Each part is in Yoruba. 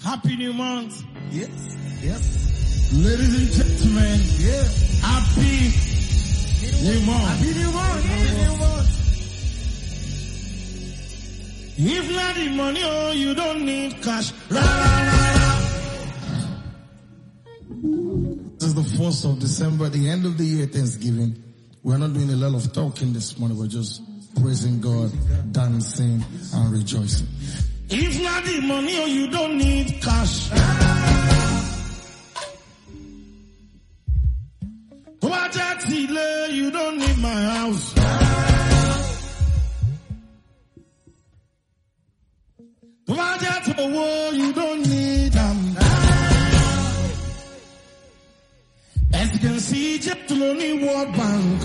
Happy new month. Yes. Yes. Ladies and gentlemen. Yeah. Happy new month. Happy new month. Happy new month. If not the money, oh, you don't need cash. This is the 1st of December, the end of the year, Thanksgiving. We're not doing a lot of talking this morning. We're just praising God, dancing, and rejoicing. If not the money, oh, you don't need cash. You don't need my house. You don't need them. As you can see, just only World Bank.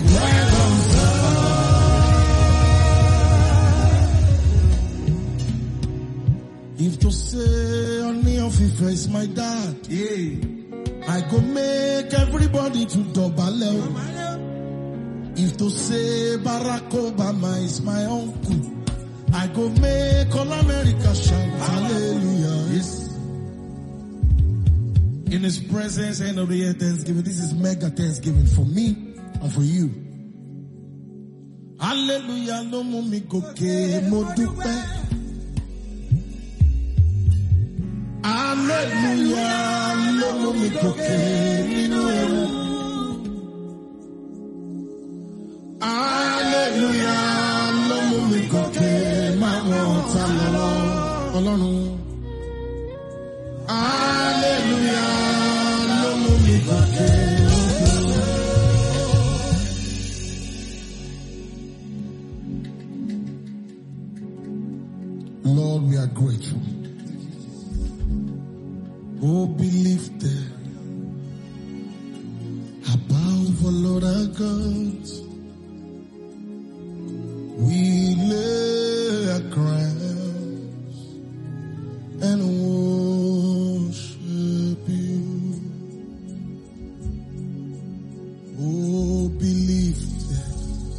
If to say only of Ife is my dad, yeah, I go make everybody to double. If to say Barack Obama is my uncle, I go make all America shout hallelujah. Yes. In His presence, end of the year Thanksgiving. This is mega Thanksgiving for me and for you. Hallelujah, no mumi goke mo dupe. Hallelujah, no mumi goke ninu ewu. Hallelujah, no mumi goke ma wota lolo Ọlọ́run. Hallelujah, no mumi goke. Lord, we are grateful. Oh, be lifted above all other gods. We lay our crowns and worship you. Oh, be lifted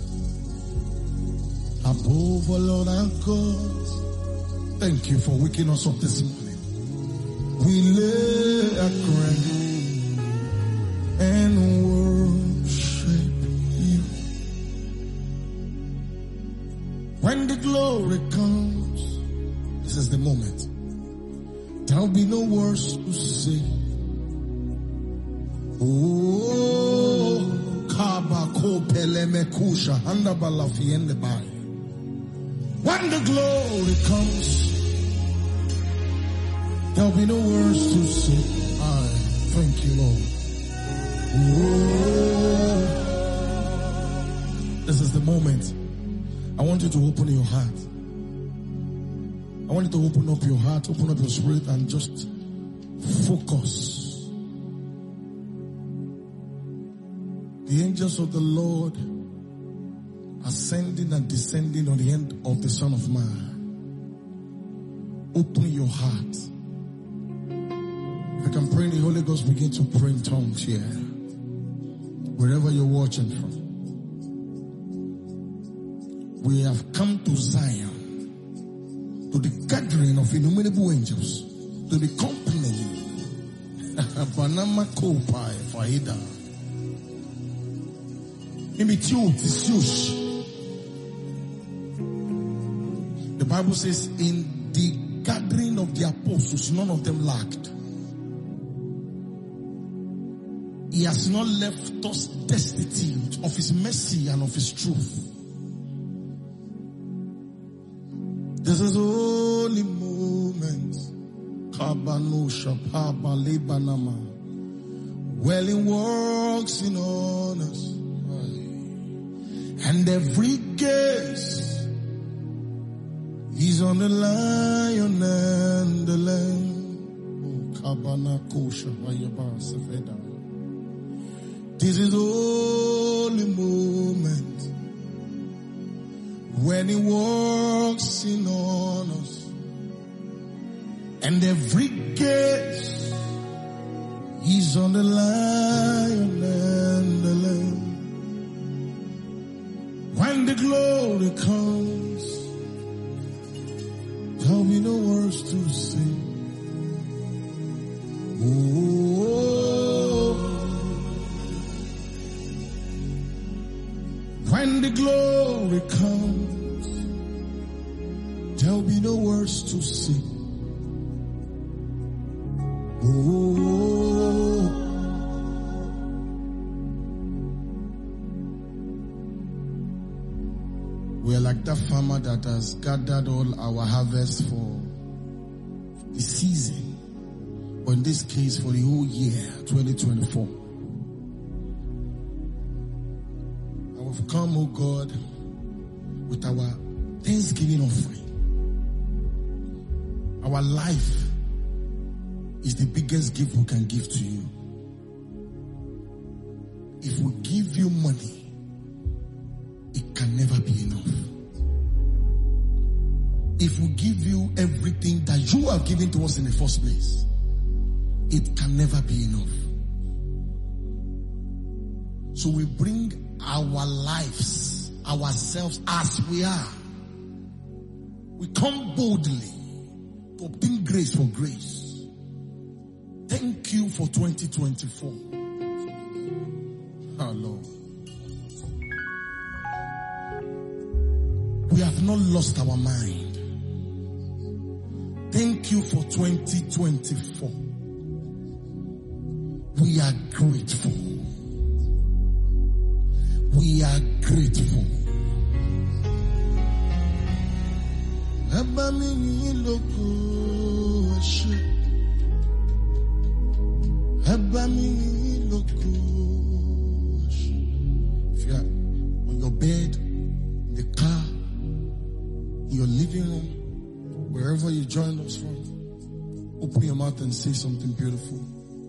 above all other gods. Thank you for waking us up this morning. We lay our crown and worship you. When the glory comes, this is the moment. There'll be no words to say. Oh, Kabako Pelemekusha Handabala Fiende Bai. When the glory comes, there'll be no words to say. Thank you, Lord. Oh, this is the moment. I want you to open your heart. I want you to open up your heart, open up your spirit, and just focus. The angels of the Lord ascending and descending on the end of the Son of Man. Open your heart. If you can pray in the Holy Ghost, begin to pray in tongues here. Wherever you're watching from. We have come to Zion, to the gathering of innumerable angels, to the company. Banama Kopai Faida. The Bible says, in the gathering of the apostles, none of them lacked. He has not left us destitute of His mercy and of His truth. This is only moment. Well, He works in us, and every gaze is on the lion and the lamb. This is only moment when He walks in on us, and every gaze is on the lion and the lamb. When the glory comes, there'll be no words to say. glory comes, there'll be no words to say. Oh, we're like that farmer that has gathered all our harvest for the season, or in this case for the whole year 2024. I have come, oh God, with our thanksgiving offering. Our life is the biggest gift we can give to you. If we give you money, it can never be enough. If we give you everything that you have given to us in the first place, it can never be enough. So we bring our lives, ourselves as we are. We come boldly to obtain grace for grace. Thank you for 2024. Our Lord. We have not lost our mind. Thank you for 2024. We are grateful. We are grateful. If you are on your bed, in the car, in your living room, wherever you join us from, open your mouth and say something beautiful.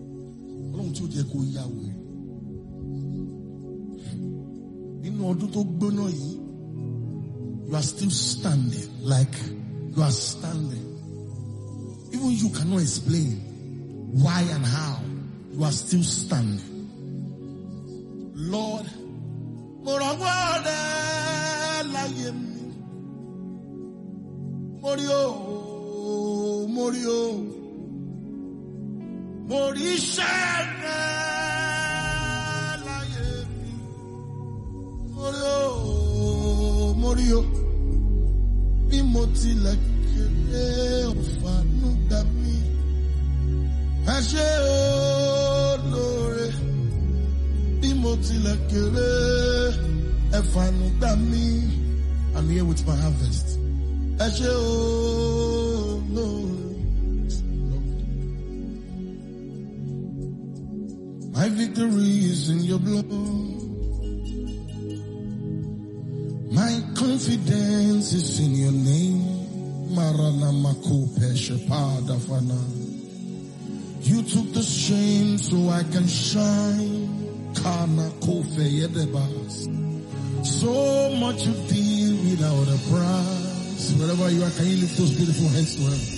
You are still standing like you are standing. Even you cannot explain why and how you are still standing. Lord, Morio, Bimoti la kere ofanu dami, Ashe olore, Bimoti la kere ofanu dami. I'm here with my harvest. Ashe olore, my victory is in your blood. My confidence is in your name. Marana Makope Shepada Fana. You took the shame so I can shine. Kana Kofe Yedebas. So much you did without a price. Wherever you are, can you lift those beautiful hands to heaven?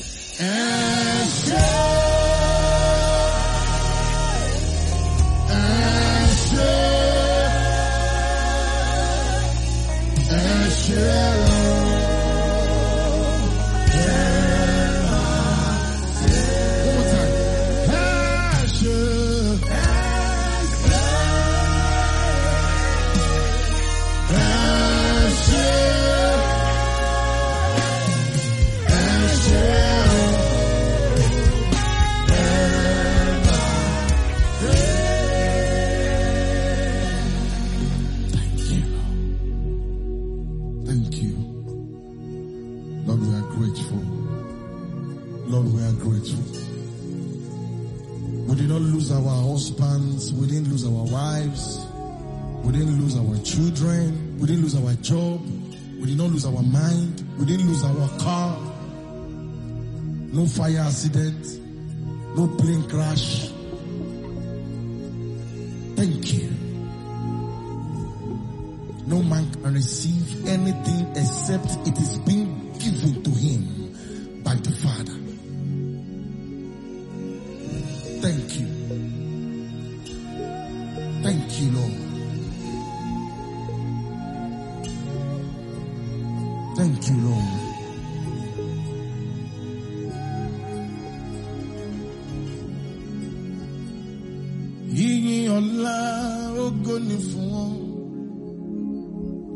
We did not lose our husbands. We didn't lose our wives. We didn't lose our children. We didn't lose our job. We did not lose our mind. We didn't lose our car. No fire accident. No plane crash. Thank you. No man can receive anything except it is being given to him by the Father. Thank you. Thank you, Lord. Thank you, Lord. Yìnyín ọlá ògo ni fún ọ.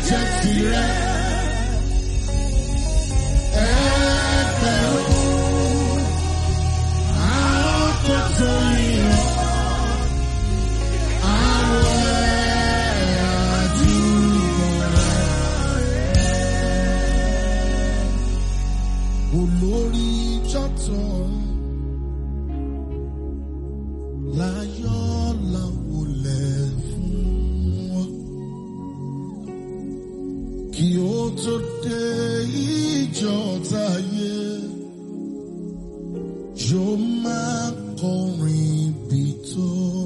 jẹ́ tirẹ̀. Ẹgbẹ̀rún àwọn tó tó yíyọ. Olórí jọ́tọ̀ láyọ̀ láwọlẹ̀ fún wọn kí ó tó dé ìjọ táyé yóò máa kọrin bí tó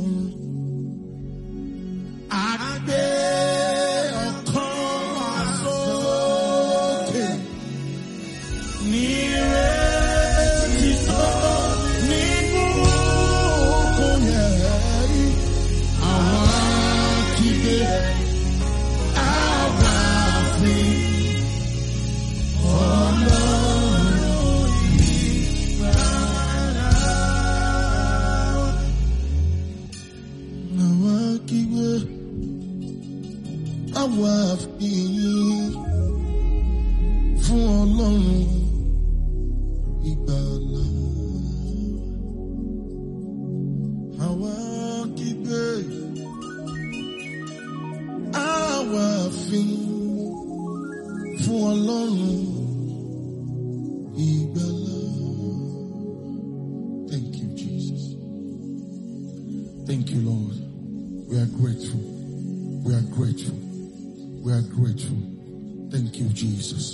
àgbẹ̀ ọkàn sókè ní. Àwa fìyìn fún Ọlọ́run ìgbàlà. Àwa kígbe, àwa fìyìn fún Ọlọ́run ìgbàlà. Thank you, Jesus. Thank you, Lord. We are grateful. We are grateful. We are grateful. Thank you, Jesus.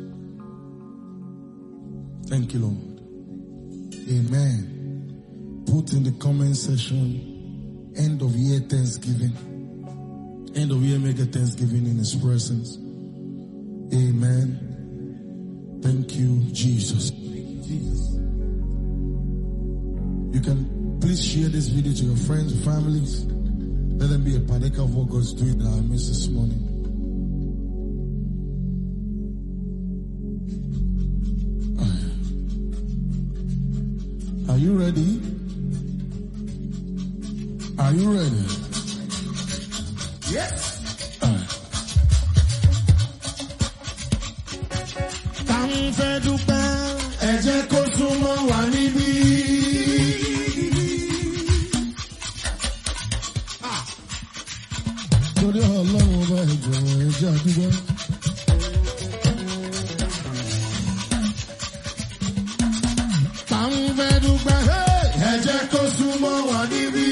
Thank you, Lord. Amen. Put in the comment section, end of year Thanksgiving. End of year mega Thanksgiving in His presence. Amen. Thank you, Jesus. You can please share this video to your friends, families. Let them be a partaker of what God's doing in our midst this morning. Are you ready? Are you ready? Yes. Tàǹfẹ́ dúpẹ́, ẹ jẹ́ kó súnmọ́ wa níbí. Torí Ọlọ́run ọba ìjọ̀wọ́ ẹ jẹ́ àdúgbò. Tàǹfẹ́ dúpẹ́, ẹ jẹ́ kó súnmọ́ wa níbí.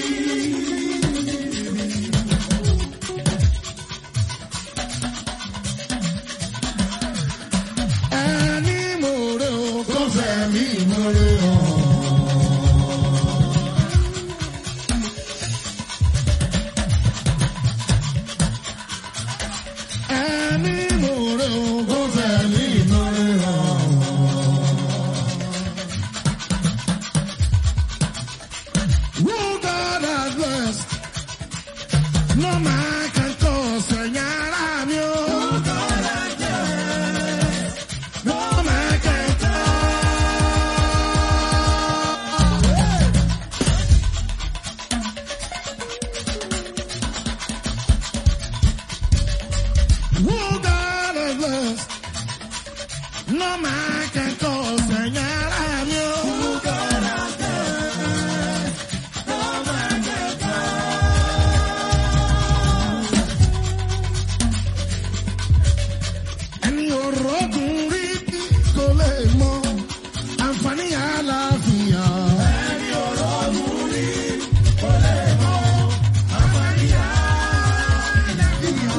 Ẹni mòrè o, kò fẹ́ mi mòrè o. Ẹni mòrè o, kò fẹ́ mi mòrè o. Who God has blessed, no man can cause a nyara. No man can Who God has blessed, no man can cause a nyara. Who God has blessed, no man can ẹni orogún rí kò lè mọ àǹfààní àlàáfíà. Ẹni orogún rí kò lè mọ àǹfààní àlàáfíà.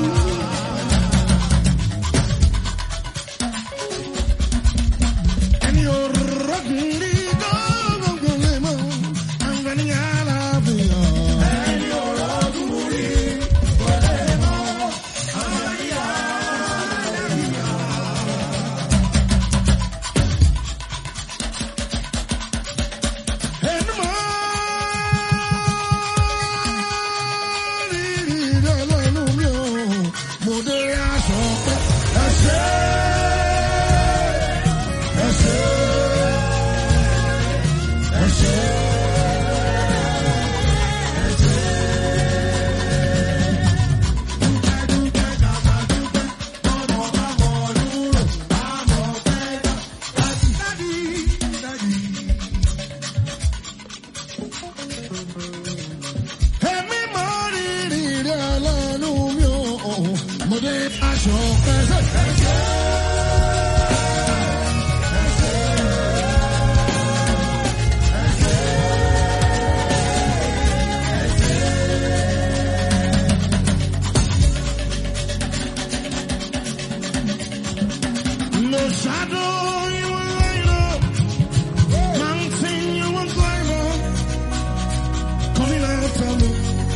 No shadow you will light up, mountain you will climb up, coming after me.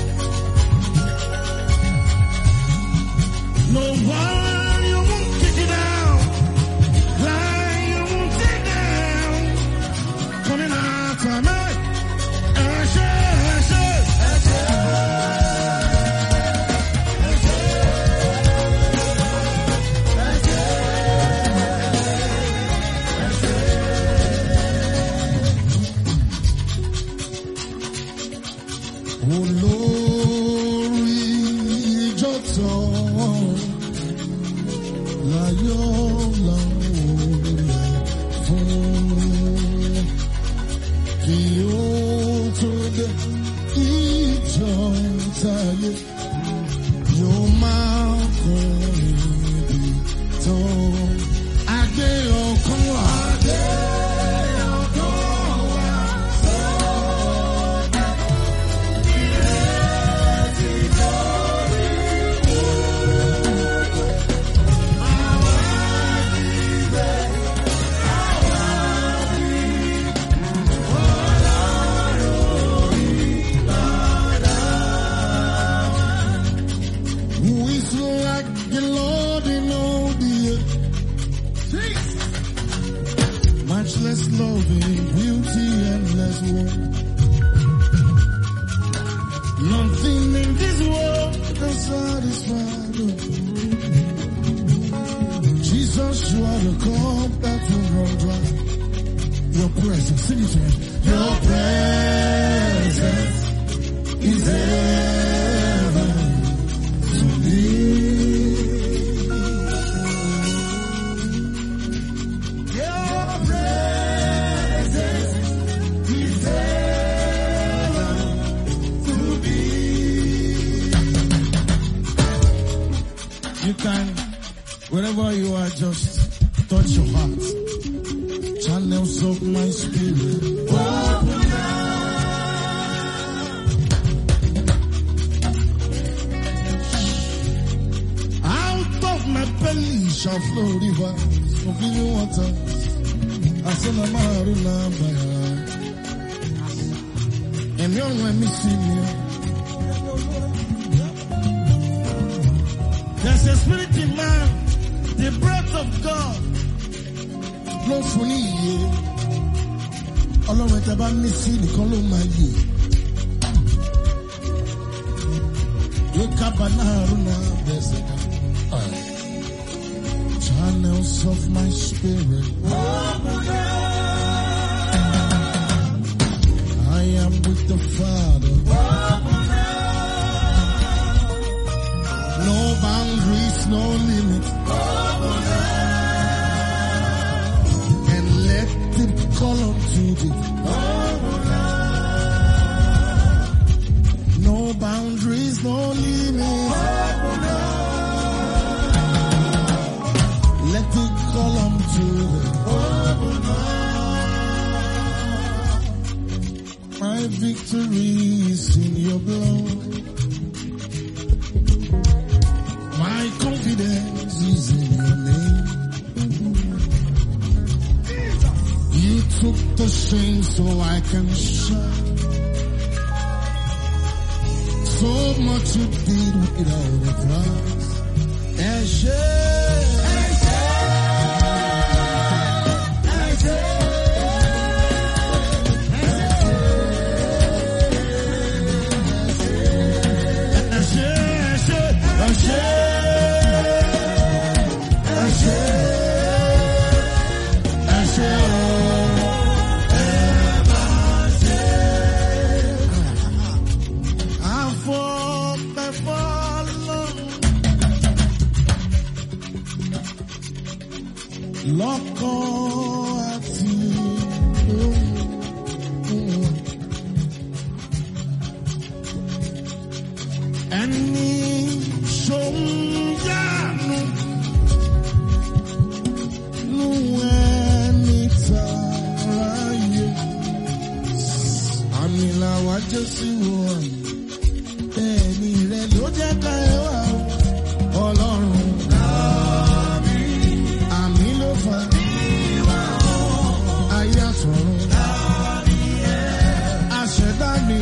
No wall you won't kick it down, line you won't take down, coming after me. Olórí ìjọ́tọ̀ láyọ̀ láwòrán fún kí ó tó dé ìjọ táyé yóò máa kọrin bí tó adé ọkàn wà. Matchless loving, beauty, endless war. Nothing in this world can satisfy. Jesus, you are the cup that will run dry. Your presence, sing it to me. Your presence is heaven to me. You can, wherever you are, just touch your heart. Channels of my spirit. Open out of my belly shall flow rivers of living water. Asanamaru Nabaya. And young when me see me. There's a spirit in man, the breath of God. Ló fún ní iye. Ọlọ́run ẹ̀tẹ̀ bá mí sí nìkan ló máa yè. Yóò kábà náà rúnà bẹ̀sẹ̀ ká. Channels of my spirit. I am with the Father. No boundaries, no limit. And let him call unto thee. No boundaries, no limit. Let him call unto thee. My victory is in your blood. My confidence is in your name. You took the shame so I can shine. So much you did without a price. Lọ́kọ̀ àti ẹni ṣòun yá. Jésù wọ̀. Ẹ̀mí rẹ̀ ló jẹ́ ká ẹ wá o. Ọlọ́run láàmì. Àmì ló fà. Ayé àtọ̀run. Àṣẹ̀dá mi.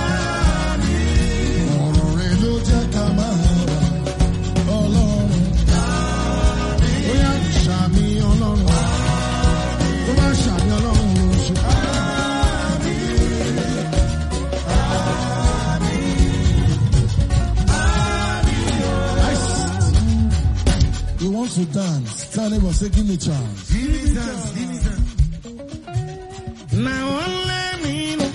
Ọ̀rọ̀ rẹ̀ ló jẹ́ ká máa wà. Ọlọ́run. Ó yá ṣàmì Ọlọ́run. Tó bá ṣàmì Ọlọ́run ló ṣe. You want to dance? Tell him, say, give me a chance. Give me chance, give me chance. Now only me know.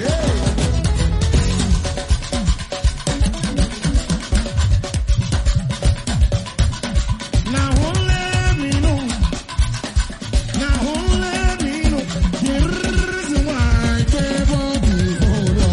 Now only me know. Now only me know. The reason why I gave up before you.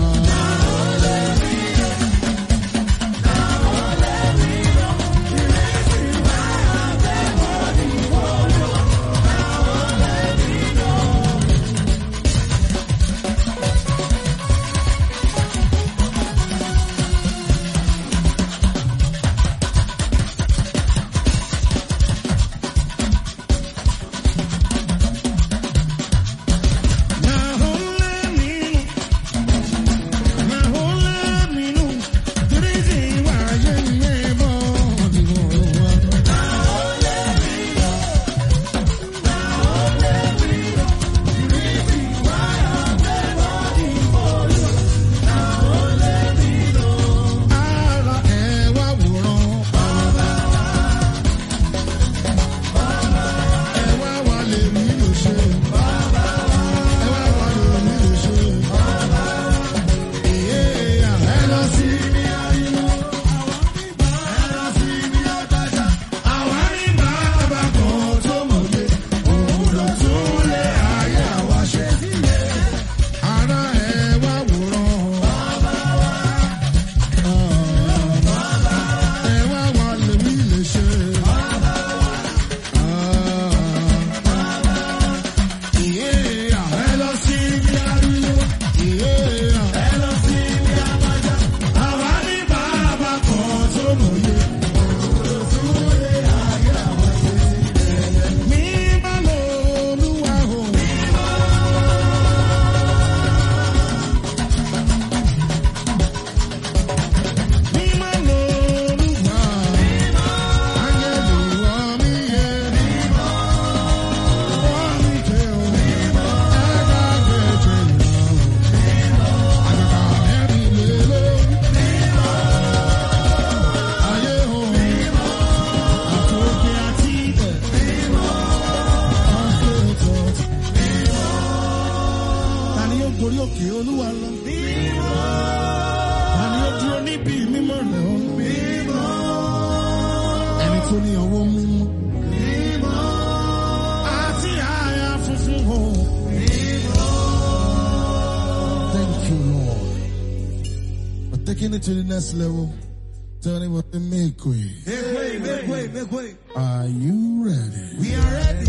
Taking it to the next level, tell him what to make way. Make way. Are you ready? We are ready.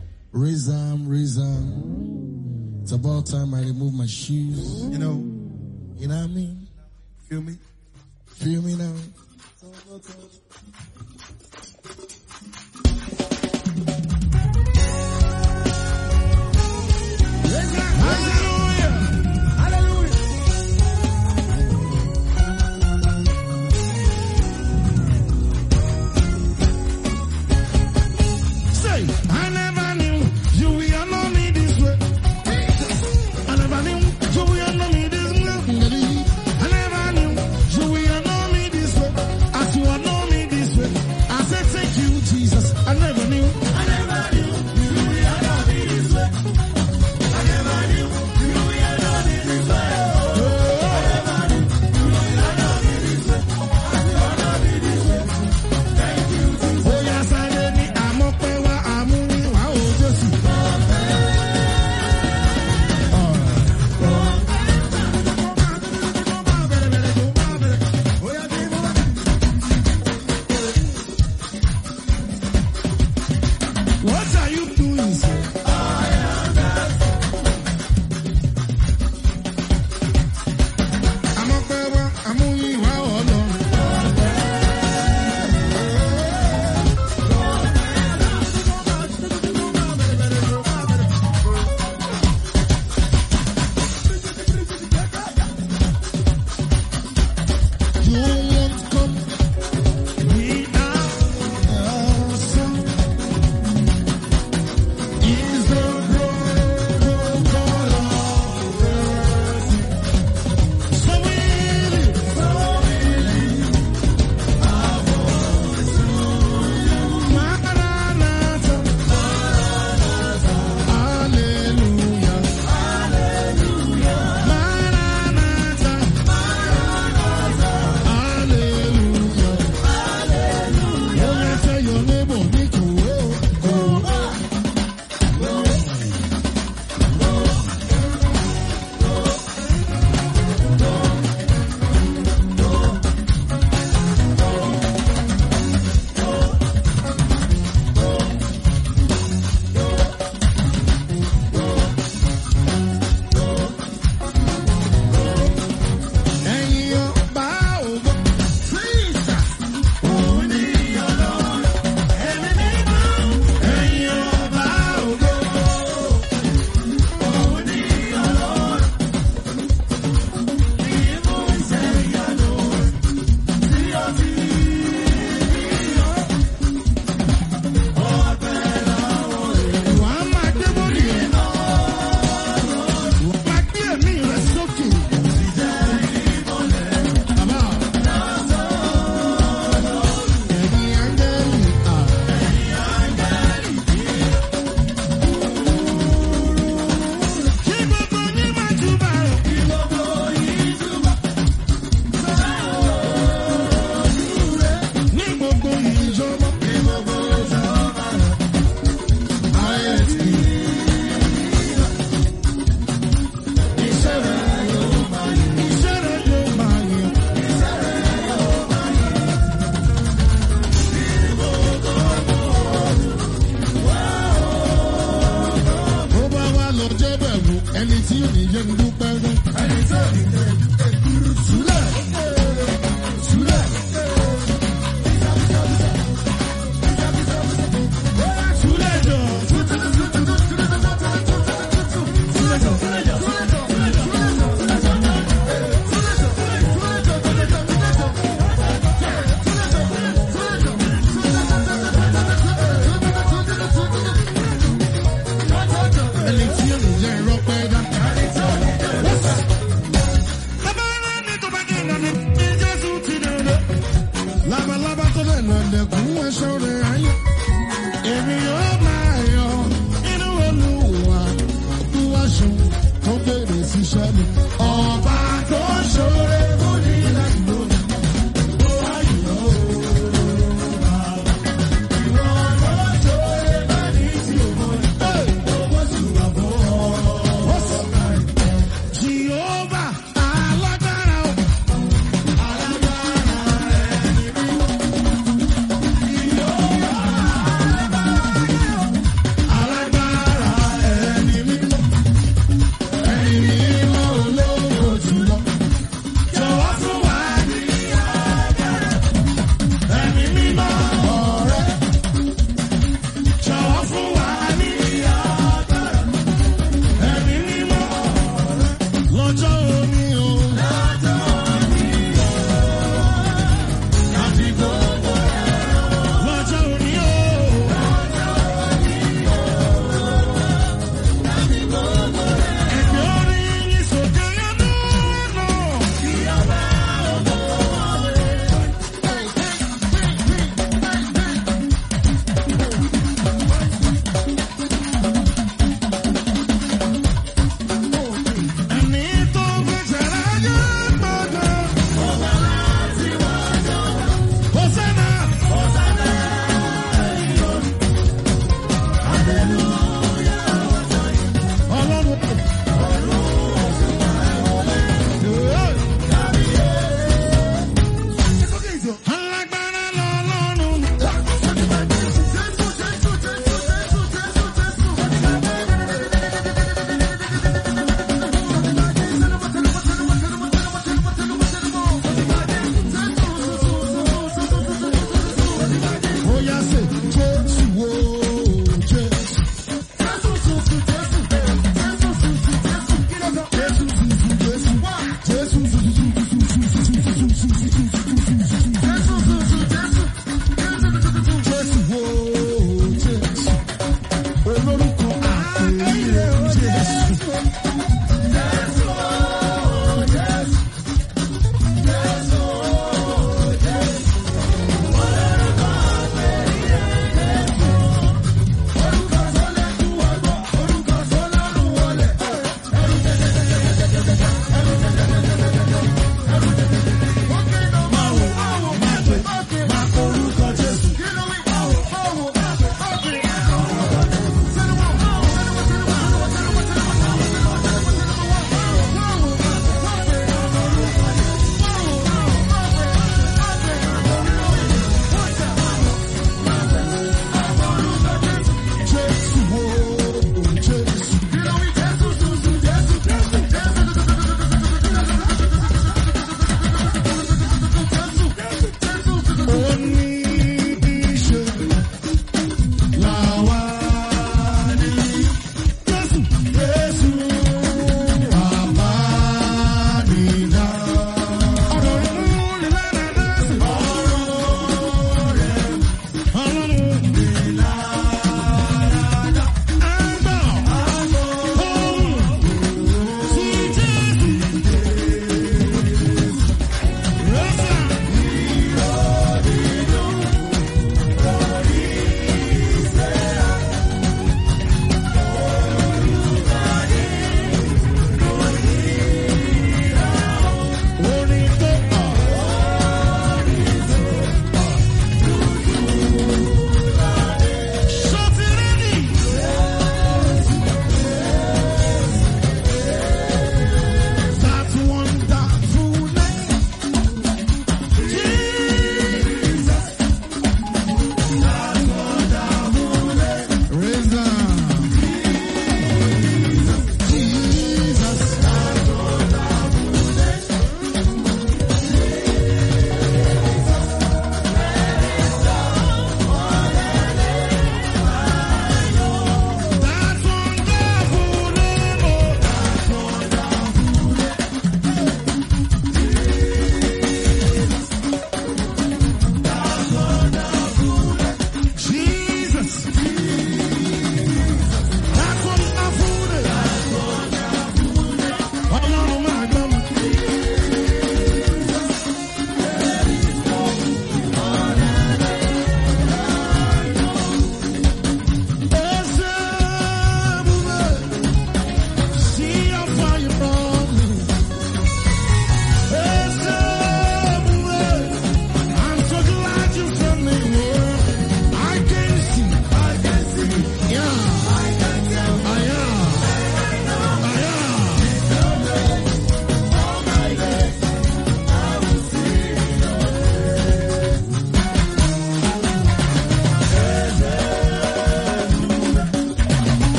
Raise arm. It's about time I remove my shoes. You know what I mean? Feel me? Feel me now? I never knew you will know me this way. I never knew you will know me this way. I never knew you will know me this way. As you will know me this way.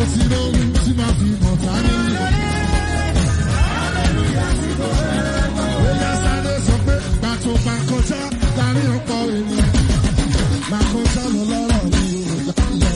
ti lóhun tí máa fi mọ̀ tá nílé. Bóyá sáré sọ pé gbàtò bá kọjá láàrin ọ̀pọ̀ ènìyàn. Máa kọjá lọ lọ́rọ̀ mi ò lọ.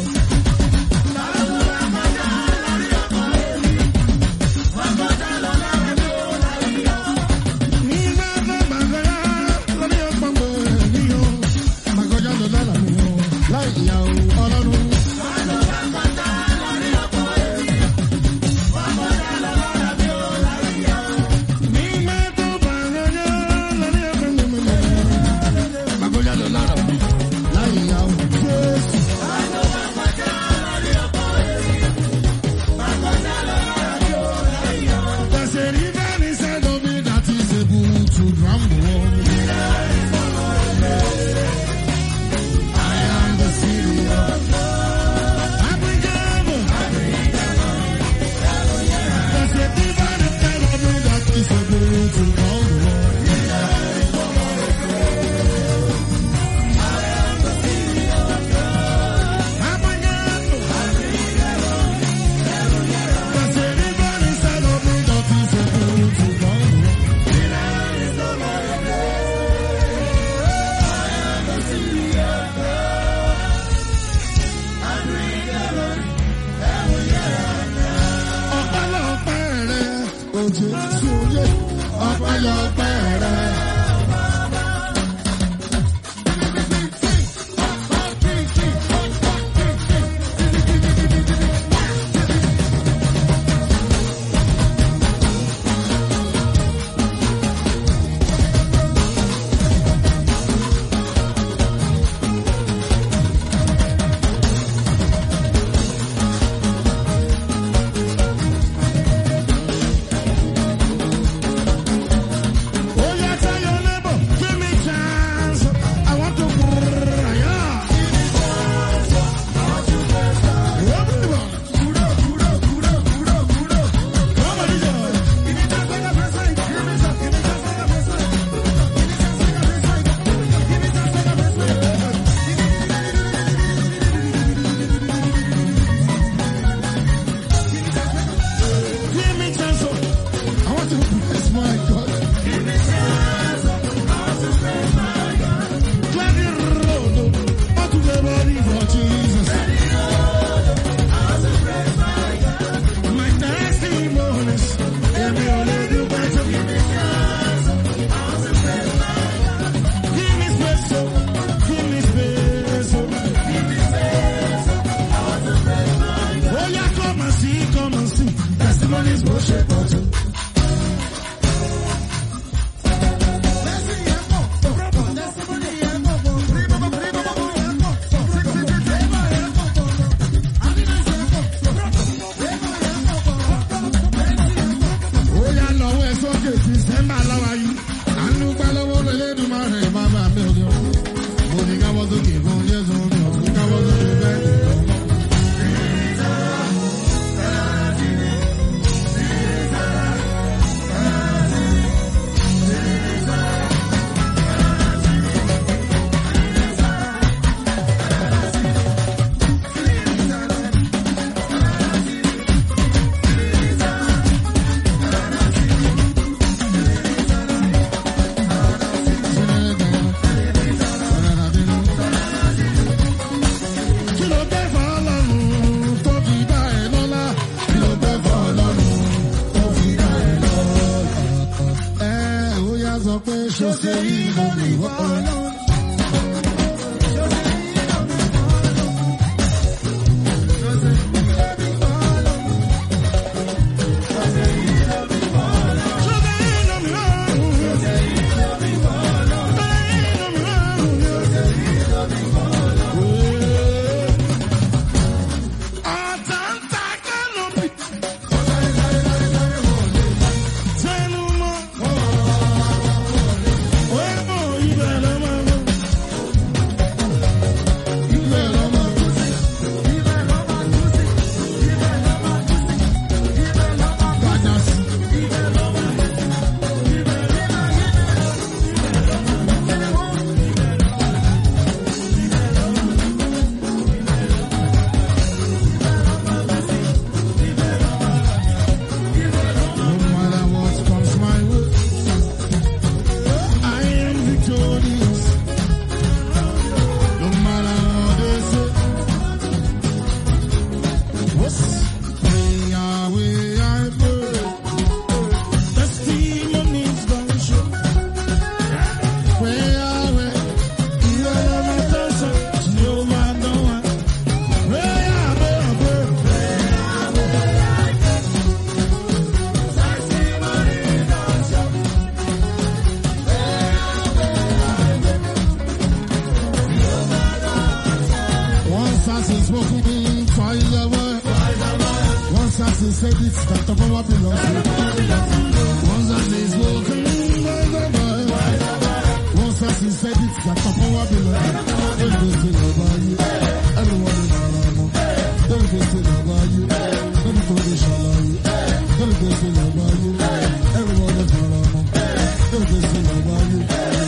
Better he said it, that the power belongs to him. Once as he's walking, once as he said it, that the power belongs to him. Everything about you, everyone is around you. Everything about you, everybody shall love you. Everything about you, everyone is around you. Everything about you.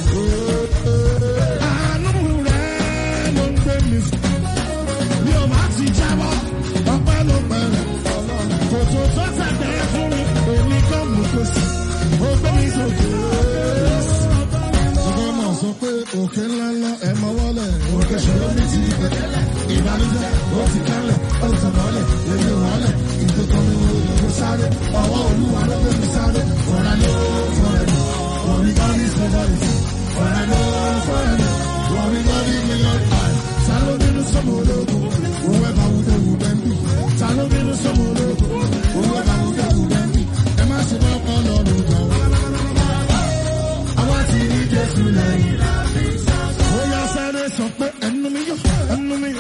I know that don't make me. You're my teacher, Papa no better. Kòtò tó sàgbẹ́ fún mi, èmi kan mú kó sí. Ó gbé mi sókè. Ọgọ́ náà sọ pé òkè ńlá ńlá ẹ̀ máa wọlé. Òkè ṣòro mi ti gbẹ. Ìbànújẹ́ ó ti kálẹ̀, ó ti mọ́lẹ̀, èmi ò wọlé. Ìdókòó mi ò lè sáré. Ọwọ́ Olúwa ló gbé mi sáré. Fọ̀rọ̀ ló fọ̀rọ̀ ló. Wọ́n mi bá mi sọ báyìí sí. Fọ̀rọ̀ ló fọ̀rọ̀ ló. Wọ́n mi bá mi mílíọ̀nù àì. Sáló nínú sọ́mọ ológun. Òwe bá wúdé wúdé ń bì. Sáló nínú sọ́mọ ológun. Òwe bá wúdé wúdé ń bì. Ẹ má ṣe bá ọkọ lọ́rùn jọ. Àwa ti ní Jésù lẹ́yìn. Ó yá sáré sọ pé ẹnu mi yọ, ẹnu mi yọ.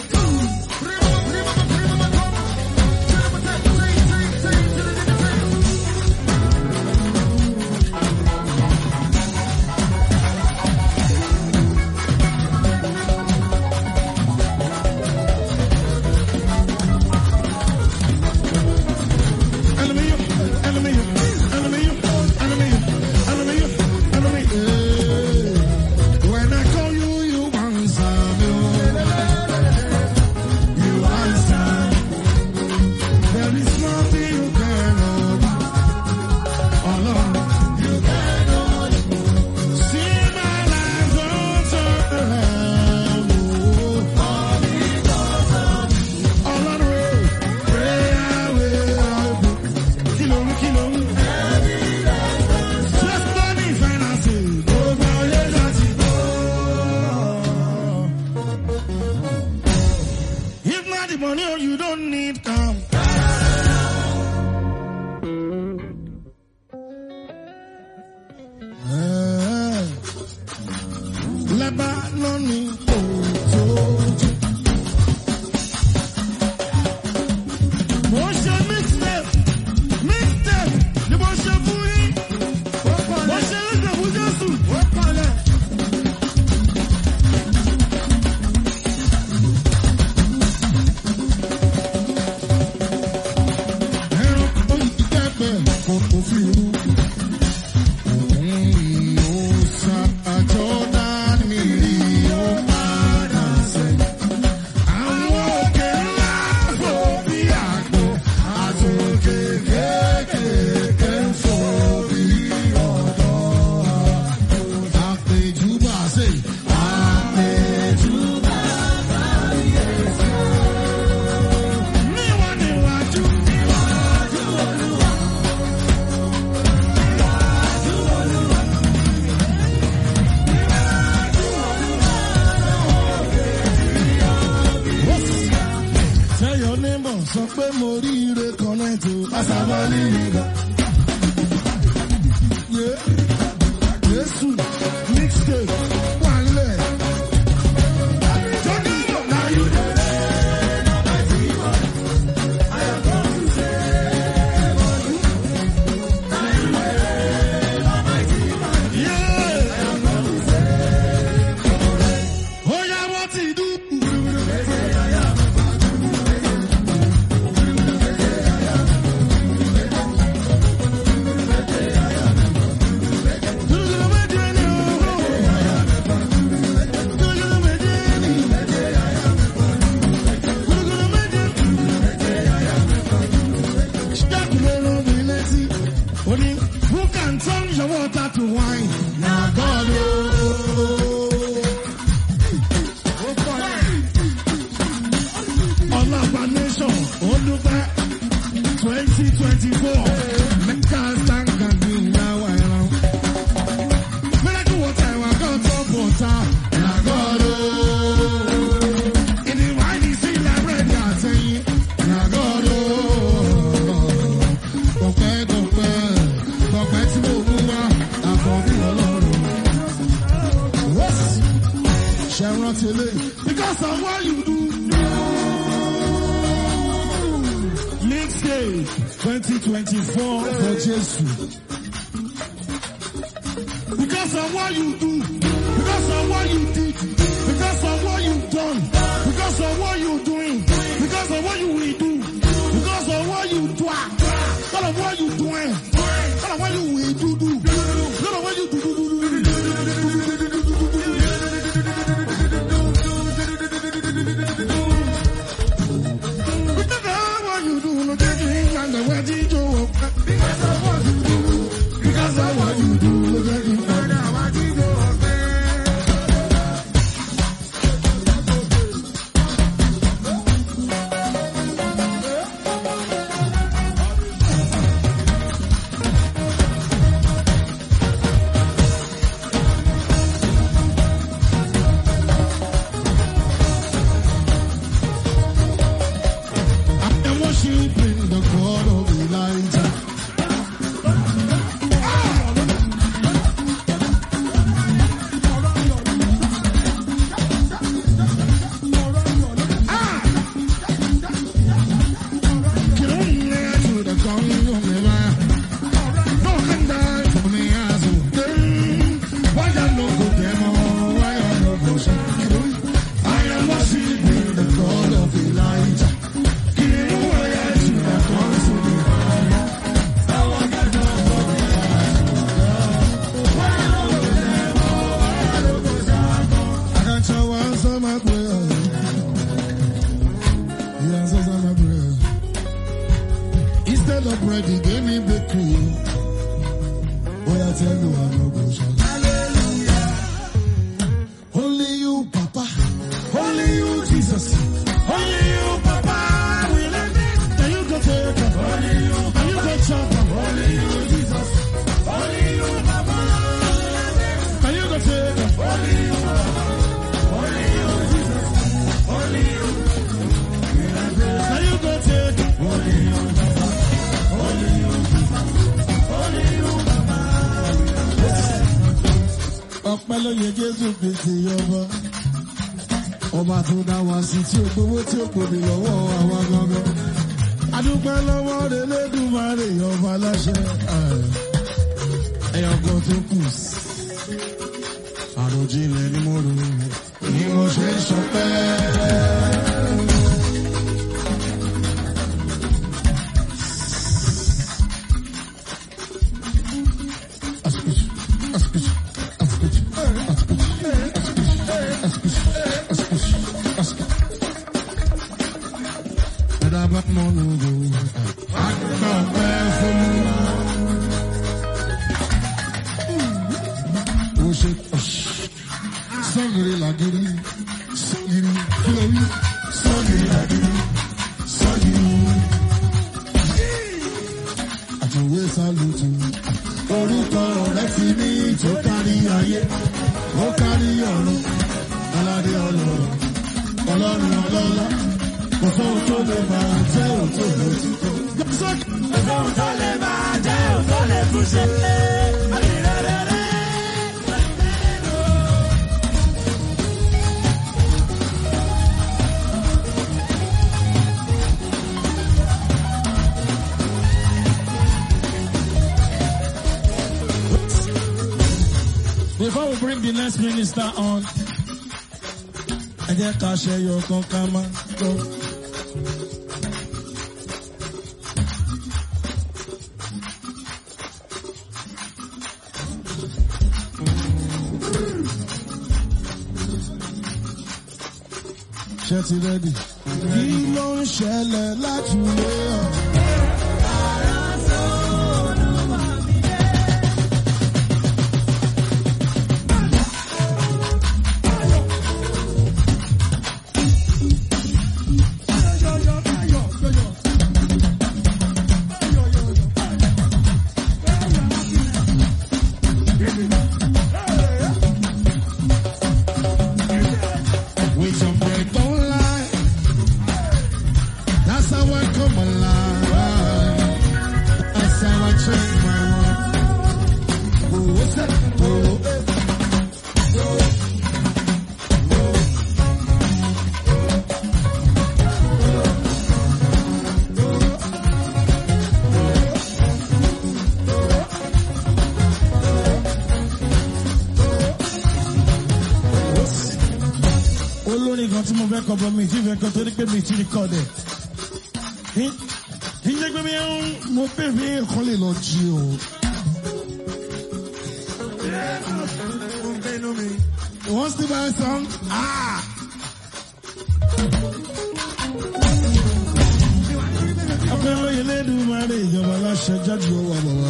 When I call you, you answer me. You answer. There is nothing you cannot do. Alone, you cannot do. See my life don't turn around. Alone, pray I will. Kilo. Just money finances. Go by your daddy. If not the money, you don't need come. Lebanon, Moshe mixtape, the Moshe Fui, Moshe Lese Fujasu, Tell your neighbor, sọ pé mo rí ire kan náà tó àṣàbọ̀ nínú ìgbà. Jésù mixtape wà nílẹ̀. Jọ́dún náà yóò dé. Ó yá wọ́n ti dùn. Who can turn your water to wine? Now God, Olaba Nation, Oluba 2024. Make us thank God now. When I do what I want, God top water. Now God, in the wine is still a bread, I tell you. Now God, ọpẹ́ tí mo mú wá àkọ́bí Ọlọ́run. Ṣé rántí lé? Because of what you do. Mix year 2024 for Jesus. Because of what you do, because of what you did, because of what you've done, because of what you're doing, because of what you will do, because of what you do, because of what you're doing, because of what you will do, because of what you do. Because of what you do, look at you. Instead of bread, he gave me bakery. Boy, I tell you, I'm no go shout. Hallelujah. Only you, Papa. Only you, Jesus. Only you, Papa. We let it. Can you go take it? Only you. Can you go chop it? Only you, Jesus. Only you, Papa. Can you go take it? Only you, Papa. Only you, Jesus. Only you. Can you go take it? Only you, Papa. Only you, Jesus. Only you, Papa. Ọpẹ́ ló yẹ Jésù pèsè ọba. Ọba tó dá wa sí tí ó gbowó tí ó gbòmí lọ́wọ́ àwa gangan. Adúpẹ́ lọ́wọ́ Elédùmarè ọba láṣẹ. Ẹyọ kan tó kù sí. Àròjinlẹ̀ ni mo rò ní mo ṣe ń ṣọpẹ́. Sangre la gueule, sangre, glory, sangre la gueule, sangre. Àtúwé sálùtù, orúkọ rẹ̀ ti ní tó kárí ayé, ó kárí ọ̀run, aládé ọlọ́run, ọlọ́run ọlọ́lá, kò sóhun tó lè máa jẹ́ òtó lójútó. Kò sóhun tó lè máa jẹ́ òtó lè túnṣe. Before we bring the next minister on, ẹ jẹ́ ká ṣe yọ kan ká máa gbọ́. Ṣé ti rẹ́dì? Kí ló ń ṣẹlẹ̀ láti lé ọ̀? fẹ́ kọ́ bọ́ mi tí fẹ́ kọ́ torí pé mi ti rí kọ́ dẹ̀. Ìjẹ́ pé mo bèbè ẹ̀kọ́ lè lọ jí o. Wọ́n sì bá ẹ sàn. Abẹ́rẹ́ yẹn lẹ́dùn máa rí ìjọba aláṣẹ jáde owó bàbá.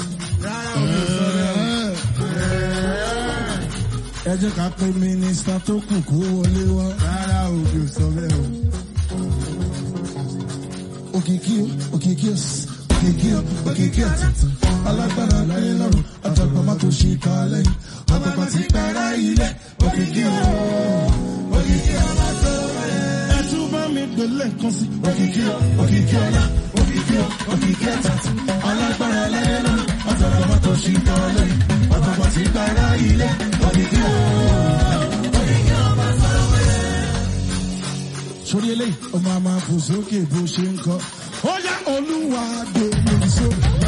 Ẹ jẹ́ ká pé mínísítà tó kù kó wọlé wá. Rárá o, kò sọ bẹ́ẹ̀ o. Òkìkí àtìtì, alágbára láyé lọ́rùn, àtàgbà má tó ṣe ká lẹ́yìn, àtàgbà tí gbára ilẹ̀, òkìkí ọlá tó rẹ̀. Ẹ tún bá mi gbélé kan sí. Òkìkí ọlá, òkìkí àtìtì, alágbára láyé lọ́rùn, àtàgbà má tó ṣe ká lẹ́yìn, àtàgbà tí gbára ilẹ̀, òkìkí ọlá tó rẹ̀. Sórí eléyìí, ọmọ àmà fò sókè bó ṣe ń kọ́. Ó yá Olúwa gbé mi sókè.